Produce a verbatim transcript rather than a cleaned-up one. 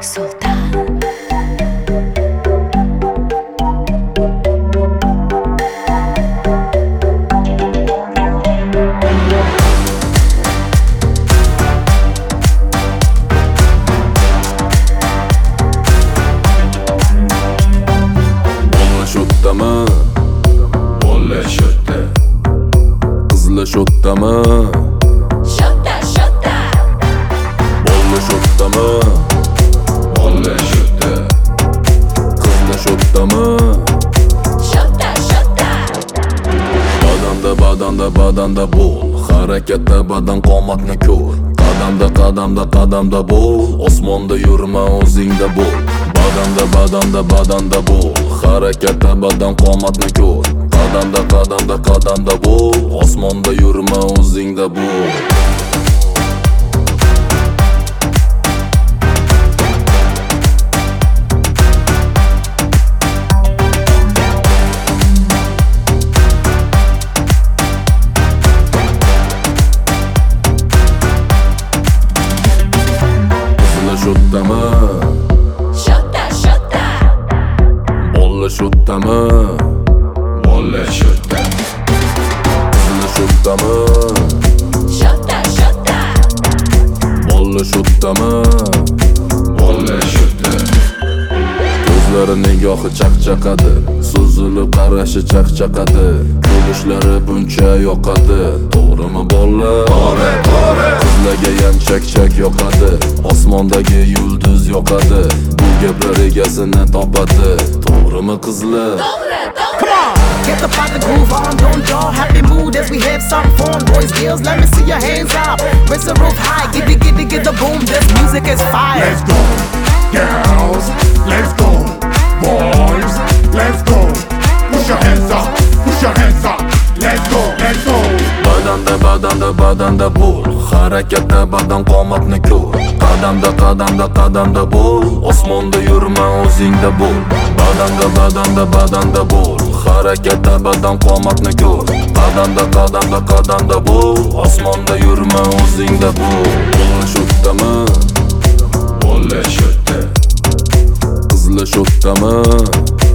Sultan. Sho'ttami, bola sho'tta, qizlar sho'ttami, Sho'tta, sho'tta. bola sho'ttami, bola sho'tta, qizlar sho'ttami, Sho'tta, sho'tta. badanda badanda badanda bo'l, harakatda badan qomatni ko'r, qadamda qadamda qadamda bo'l, osmonda yurma o'zingda bo'l. Badanda badanda badanda bo'l, harakatda badan qomatni ko'r, qadamda qadamda qadamda bo'l, osmonda yurma o'zingda bo'l. Sho'ttami, Sho'tta, sho'tta. bola sho'ttami, bola sho'tta, qizlar sho'ttami, Sho'tta, sho'tta. bola sho'ttami, bola sho'tta. Ko'zlari nigohi chaqchaqadi, so'zilib qarashi chaqchaqadi, kulishlari buncha yoqadi. To'g'rimi bola? To'g'ri, to'g'ri. Qizlargayam chak-chak yoqadi, osmondagi yulduz yoqadi, bu gaplar egasini topadi. To'g'rimi qizlar? To'g'ri, to'g'ri. Come on, get up on the groove on, don't y'all happy mood as we have some fun. Boys, girls, let me see your hands up. Raise the roof high, giddy, giddy, get the boom. This music is fire. Let's go, girls, let's go, boys, let's go. Push your hands up, push your hands up. Let's go, let's go. Badanda badanda badanda bo'l, harakatda badan qomatni ko'r, qadamda qadamda qadamda bo'l, osmonda yurma o'zingda bo'l. Badanda badanda badanda bo'l, harakatda badan qomatni ko'r, qadamda qadamda qadamda bo'l, osmonda yurma o'zingda bo'l. Bola sho'ttami, bola sho'tta, qizlar sho'ttami,